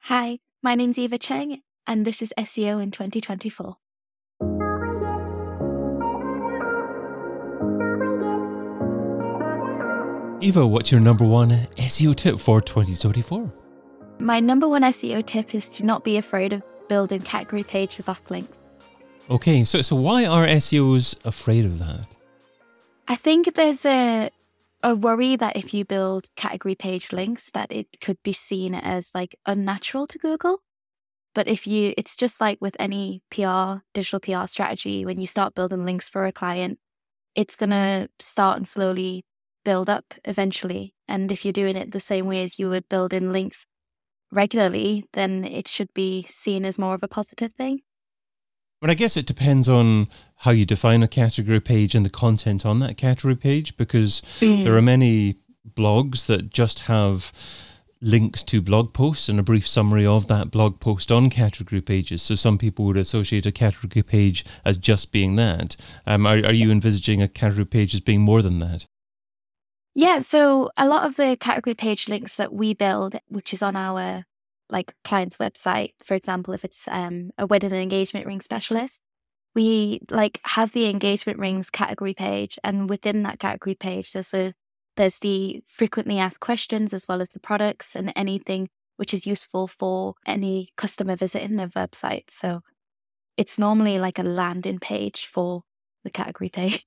Hi, my name's Eva Cheng, and this is SEO in 2024. Eva, what's your number one SEO tip for 2024? My number one SEO tip is to not be afraid of building category page with backlinks. Okay, so why are SEOs afraid of that? I think there's a worry that if you build category page links, that it could be seen as like unnatural to Google. But it's just like with any digital PR strategy, when you start building links for a client, it's going to start and slowly build up eventually. And if you're doing it the same way as you would build in links regularly, then it should be seen as more of a positive thing. But I guess it depends on how you define a category page and the content on that category page, because there are many blogs that just have links to blog posts and a brief summary of that blog post on category pages. So some people would associate a category page as just being that. Are you envisaging a category page as being more than that? Yeah, so a lot of the category page links that we build, which is on our client's website, for example, if it's a wedding and engagement ring specialist, we have the engagement rings category page, and within that category page, there's the frequently asked questions as well as the products and anything which is useful for any customer visiting their website. So it's normally like a landing page for the category page.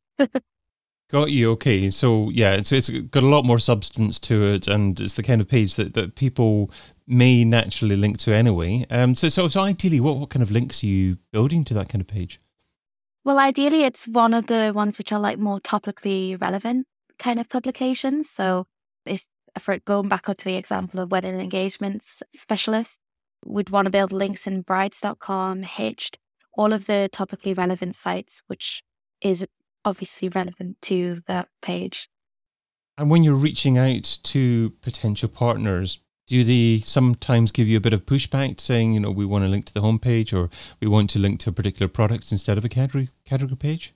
Got you. Okay. So yeah, it's got a lot more substance to it, and it's the kind of page that people may naturally link to anyway. So ideally, what kind of links are you building to that kind of page? Well, ideally, it's one of the ones which are like more topically relevant kind of publications. So if for going back onto the example of wedding and engagements specialists, we'd want to build links in brides.com, Hitched, all of the topically relevant sites, which is obviously relevant to that page. And when you're reaching out to potential partners, do they sometimes give you a bit of pushback saying, we want to link to the homepage, or we want to link to a particular product instead of a category page?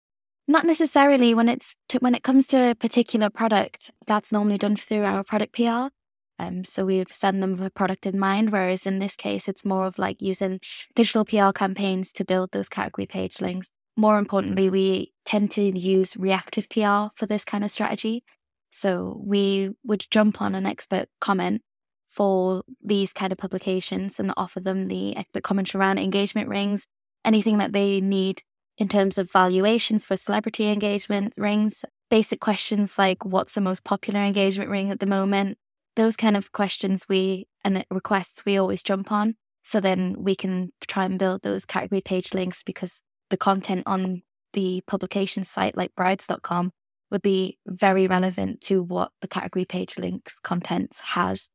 Not necessarily. When it comes to a particular product, that's normally done through our product PR. So we would send them with a product in mind, whereas in this case, it's more of like using digital PR campaigns to build those category page links. More importantly, we tend to use reactive PR for this kind of strategy. So we would jump on an expert comment for these kind of publications and offer them the expert commentary around engagement rings, anything that they need in terms of valuations for celebrity engagement rings, basic questions like what's the most popular engagement ring at the moment, those kind of questions and requests we always jump on. So then we can try and build those category page links, because the content on the publication site like brides.com would be very relevant to what the category page links content has.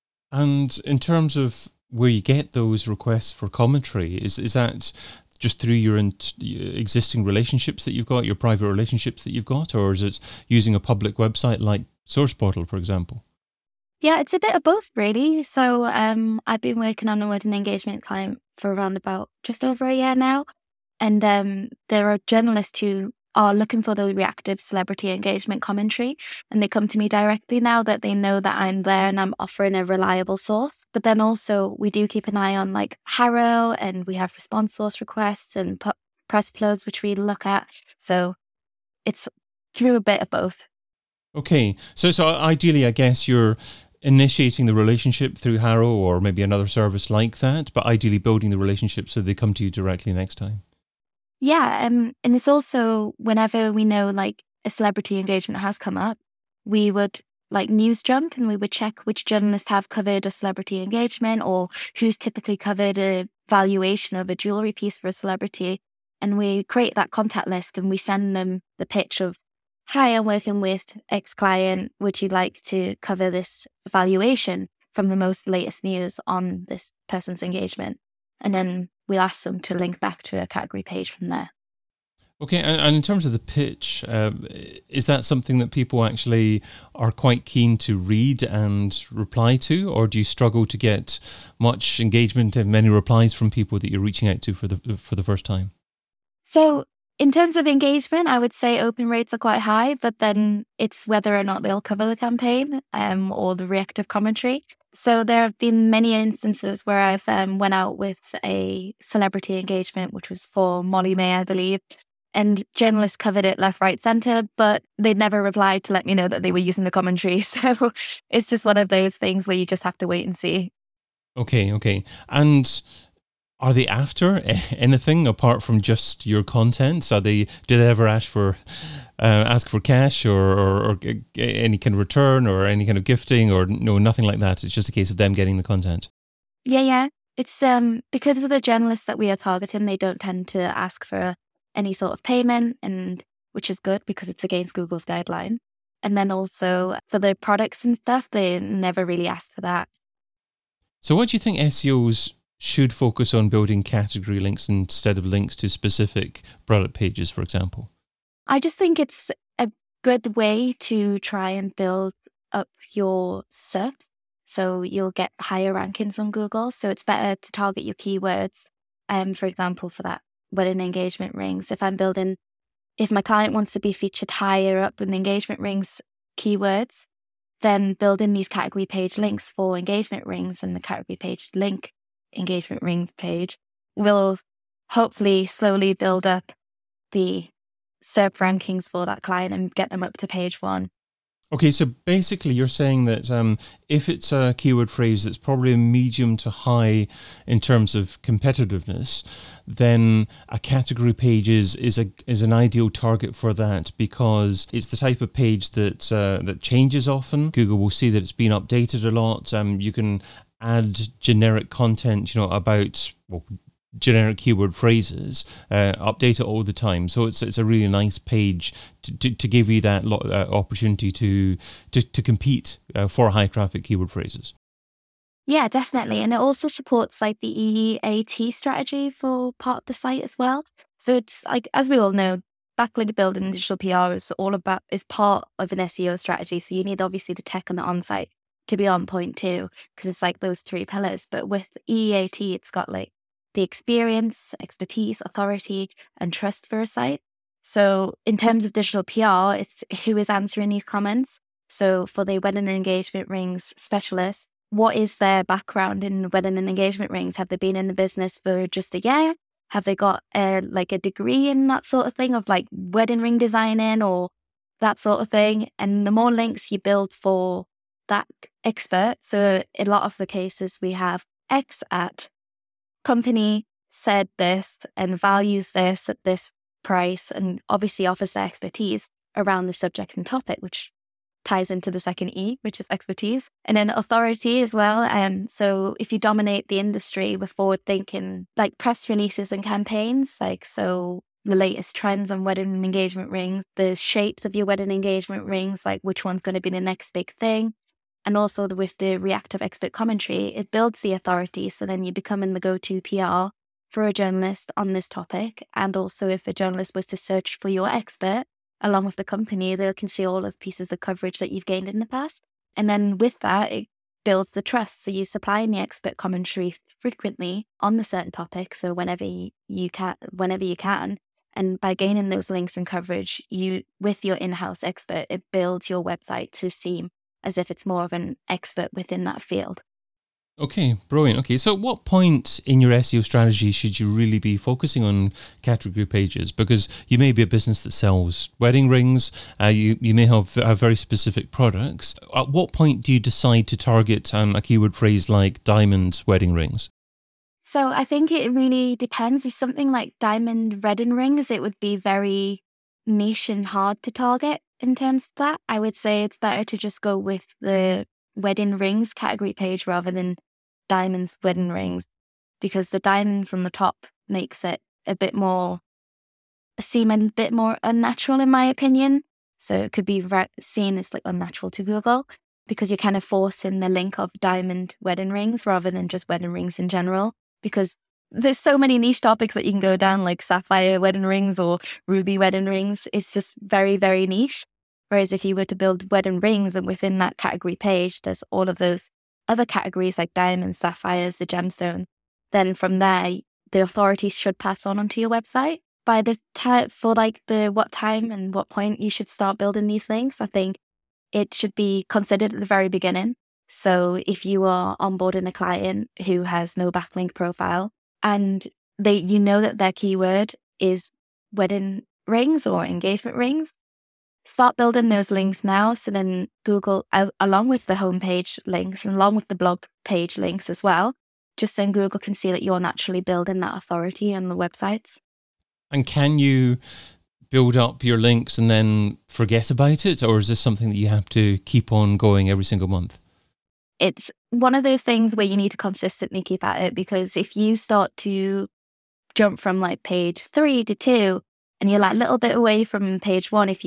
And in terms of where you get those requests for commentary, is that just through your existing relationships that you've got, your private relationships that you've got, or is it using a public website like SourcePortal, for example? Yeah, it's a bit of both, really. So I've been working on a wedding engagement client for around about just over a year now. And there are journalists who are looking for the reactive celebrity engagement commentary, and they come to me directly now that they know that I'm there and I'm offering a reliable source. But then also we do keep an eye on like Harrow, and we have response source requests and press uploads, which we look at. So it's through a bit of both. Okay, so ideally, I guess you're initiating the relationship through Harrow or maybe another service like that, but ideally building the relationship so they come to you directly next time. Yeah, and it's also whenever we know like a celebrity engagement has come up, we would like news jump and we would check which journalists have covered a celebrity engagement or who's typically covered a valuation of a jewelry piece for a celebrity. And we create that contact list and we send them the pitch of, hi, I'm working with X client. Would you like to cover this valuation from the most latest news on this person's engagement? And then we'll ask them to link back to a category page from there. Okay, and in terms of the pitch, is that something that people actually are quite keen to read and reply to, or do you struggle to get much engagement and many replies from people that you're reaching out to for the first time? So in terms of engagement, I would say open rates are quite high, but then it's whether or not they'll cover the campaign or the reactive commentary. So there have been many instances where I've went out with a celebrity engagement, which was for Molly May, I believe, and journalists covered it left, right, centre, but they'd never replied to let me know that they were using the commentary. So it's just one of those things where you just have to wait and see. Okay. And are they after anything apart from just your content? Do they ever ask for cash or any kind of return or any kind of gifting, or no, nothing like that? It's just a case of them getting the content. Yeah. It's because of the journalists that we are targeting, they don't tend to ask for any sort of payment, and which is good because it's against Google's guideline. And then also for the products and stuff, they never really ask for that. So what do you think SEOs should focus on building category links instead of links to specific product pages, for example? I just think it's a good way to try and build up your SERPs. So you'll get higher rankings on Google. So it's better to target your keywords. For example, for that wedding engagement rings, if my client wants to be featured higher up in the engagement rings keywords, then building these category page links for engagement rings and the category page link engagement rings page will hopefully slowly build up the SERP rankings for that client and get them up to page 1. Okay, so basically you're saying that if it's a keyword phrase that's probably a medium to high in terms of competitiveness, then a category page is an ideal target for that, because it's the type of page that changes often. Google will see that it's been updated a lot. You can add generic content, about generic keyword phrases, update it all the time. So it's a really nice page to give you that opportunity to compete for high traffic keyword phrases. Yeah, definitely. And it also supports like the EAT strategy for part of the site as well. So it's like, as we all know, backlink building and digital PR is part of an SEO strategy. So you need obviously the tech and the on-site to be on point too, because it's like those 3 pillars. But with EAT, it's got like the experience, expertise, authority, and trust for a site. So in terms of digital PR, it's who is answering these comments. So for the wedding and engagement rings specialist, what is their background in wedding and engagement rings? Have they been in the business for just a year? Have they got a degree in that sort of thing of like wedding ring designing or that sort of thing? And the more links you build for that expert, so in a lot of the cases we have X at company said this and values this at this price and obviously offers their expertise around the subject and topic, which ties into the second E, which is expertise, and then authority as well. And so if you dominate the industry with forward thinking, like press releases and campaigns, like so the latest trends on wedding and engagement rings, the shapes of your wedding engagement rings, like which one's going to be the next big thing. And also with the reactive expert commentary, it builds the authority. So then you become in the go-to PR for a journalist on this topic. And also if a journalist was to search for your expert along with the company, they can see all of pieces of coverage that you've gained in the past. And then with that, it builds the trust. So you supply the expert commentary frequently on the certain topic. So whenever you can. And by gaining those links and coverage, with your in-house expert, it builds your website to seem as if it's more of an expert within that field. Okay, brilliant. Okay, so at what point in your SEO strategy should you really be focusing on category pages? Because you may be a business that sells wedding rings, you may have very specific products. At what point do you decide to target a keyword phrase like diamond wedding rings? So I think it really depends. If something like diamond wedding rings, it would be very niche and hard to target. In terms of that, I would say it's better to just go with the wedding rings category page rather than diamonds wedding rings, because the diamonds on the top makes it seem a bit more unnatural in my opinion. So it could be seen as like unnatural to Google because you're kind of forcing the link of diamond wedding rings rather than just wedding rings in general, because there's so many niche topics that you can go down, like sapphire wedding rings or ruby wedding rings. It's just very, very niche. Whereas if you were to build wedding rings and within that category page, there's all of those other categories like diamonds, sapphires, the gemstone, then from there, the authorities should pass on onto your website. By the time for like the what time and what point you should start building these links, I think it should be considered at the very beginning. So if you are onboarding a client who has no backlink profile and you know that their keyword is wedding rings or engagement rings, start building those links now. So then Google, along with the homepage links and along with the blog page links as well, just then Google can see that you're naturally building that authority on the websites. And can you build up your links and then forget about it? Or is this something that you have to keep on going every single month? It's one of those things where you need to consistently keep at it, because if you start to jump from like page 3 to 2 and you're like a little bit away from page 1, if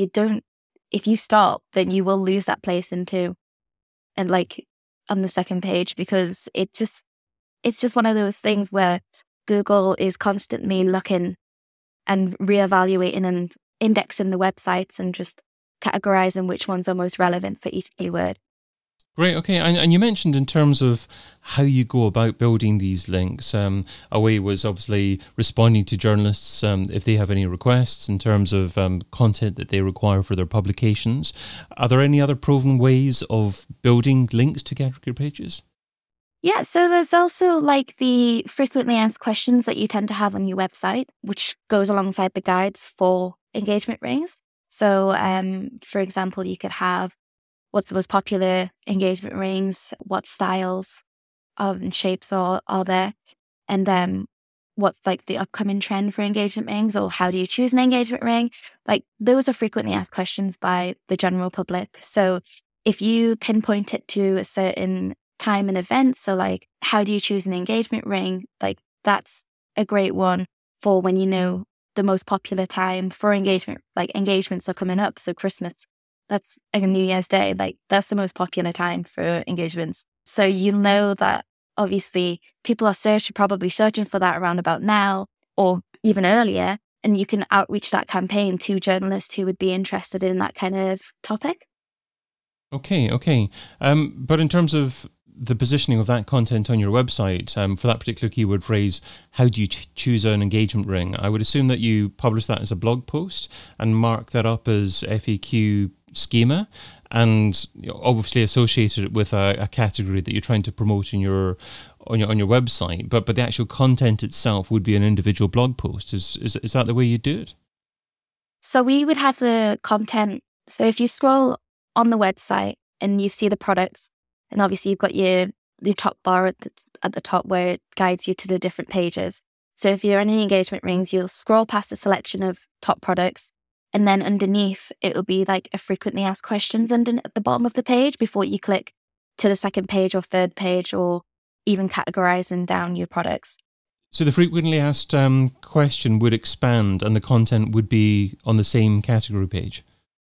you stop, then you will lose that place in 2 and like on the second page, because it's just one of those things where Google is constantly looking and reevaluating and indexing the websites and just categorizing which ones are most relevant for each keyword. Great. Okay. And you mentioned in terms of how you go about building these links, a way was obviously responding to journalists if they have any requests in terms of content that they require for their publications. Are there any other proven ways of building links to category pages? Yeah, so there's also like the frequently asked questions that you tend to have on your website, which goes alongside the guides for engagement rings. So, for example, you could have what's the most popular engagement rings, what styles and shapes are there, and what's like the upcoming trend for engagement rings, or how do you choose an engagement ring? Like those are frequently asked questions by the general public. So if you pinpoint it to a certain time and event, so like how do you choose an engagement ring? Like that's a great one for when you know the most popular time for engagement, like engagements are coming up. So Christmas, that's a New Year's Day, like that's the most popular time for engagements. So you know that obviously people are probably searching for that around about now or even earlier, and you can outreach that campaign to journalists who would be interested in that kind of topic. Okay. But in terms of the positioning of that content on your website, for that particular keyword phrase, how do you choose an engagement ring? I would assume that you publish that as a blog post and mark that up as FAQ schema, and obviously associated it with a category that you're trying to promote on your website. But the actual content itself would be an individual blog post. Is that the way you do it? So we would have the content. So if you scroll on the website and you see the products, and obviously you've got your top bar at the top where it guides you to the different pages. So if you're in any engagement rings, you'll scroll past the selection of top products, and then underneath it will be like a frequently asked questions at the bottom of the page before you click to the second page or third page, or even categorizing down your products. So the frequently asked question would expand and the content would be on the same category page?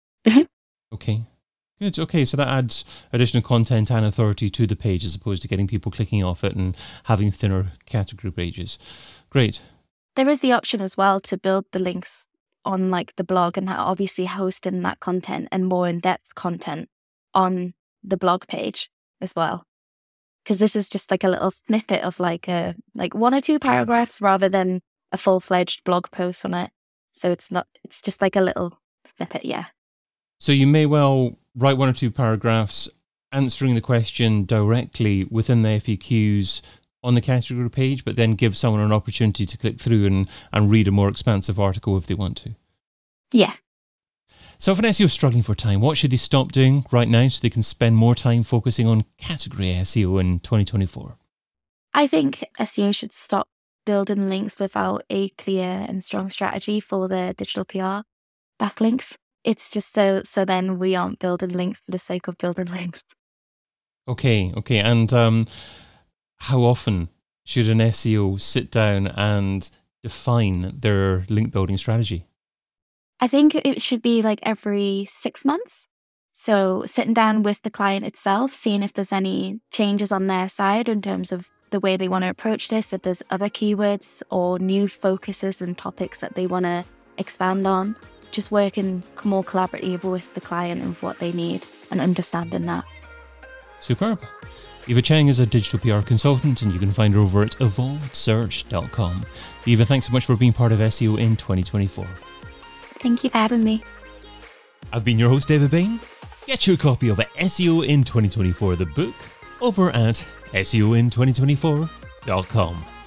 Okay. Good. Okay, so that adds additional content and authority to the page as opposed to getting people clicking off it and having thinner category pages. Great. There is the option as well to build the links on like the blog, and obviously hosting that content and more in-depth content on the blog page as well. Because this is just like a little snippet of like 1 or 2 paragraphs rather than a full-fledged blog post on it. So it's just like a little snippet, yeah. So you may well write 1 or 2 paragraphs answering the question directly within the FAQs on the category page, but then give someone an opportunity to click through and read a more expansive article if they want to. Yeah. So if an SEO is struggling for time, what should they stop doing right now so they can spend more time focusing on category SEO in 2024? I think SEO should stop building links without a clear and strong strategy for their digital PR backlinks. It's just so then we aren't building links for the sake of building links. Okay. And how often should an SEO sit down and define their link building strategy? I think it should be like every 6 months. So sitting down with the client itself, seeing if there's any changes on their side in terms of the way they want to approach this, if there's other keywords or new focuses and topics that they want to expand on. Just working more collaboratively with the client of what they need and understanding that. Superb. Eva Cheng is a digital PR consultant, and you can find her over at evolvedsearch.com. Eva, thanks so much for being part of SEO in 2024. Thank you for having me. I've been your host, David Bain. Get your copy of SEO in 2024, the book, over at SEOin2024.com.